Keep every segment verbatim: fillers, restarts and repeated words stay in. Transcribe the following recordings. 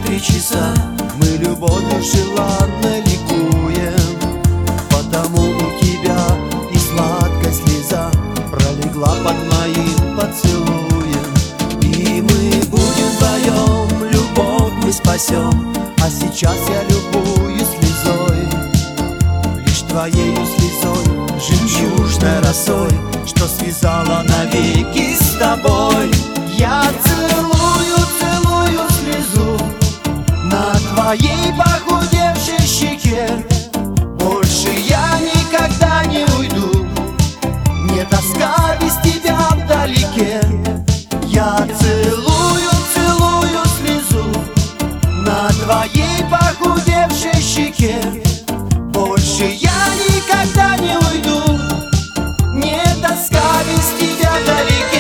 три часа. Мы любовью желанно ликуем, потому у тебя и сладкая слеза пролегла под моим поцелуем. И мы будем вдвоем, любовь мы спасем. А сейчас я любуюсь слезой, лишь твоею слезой, жемчужной росой, что связала навеки с тобой. Я целую, целую слезу на твоей похудевшей щеке. Больше я никогда не уйду, мне тоска без тебя вдалеке. Я целую, целую слезу на твоей похудевшей щеке. Больше я никогда не уйду, мне тоска без тебя вдалеке.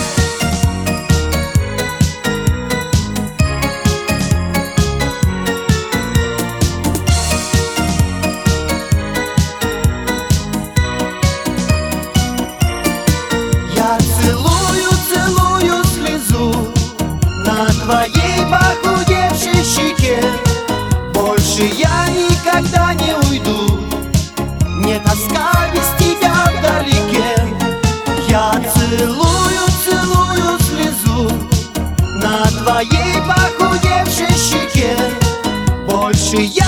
Я целую, целую слезу на твоей похудевшей щеке. Больше я никогда не уйду, мне тоска без тебя вдалеке. Я целую, целую слезу на твоей похудевшей щеке. Больше я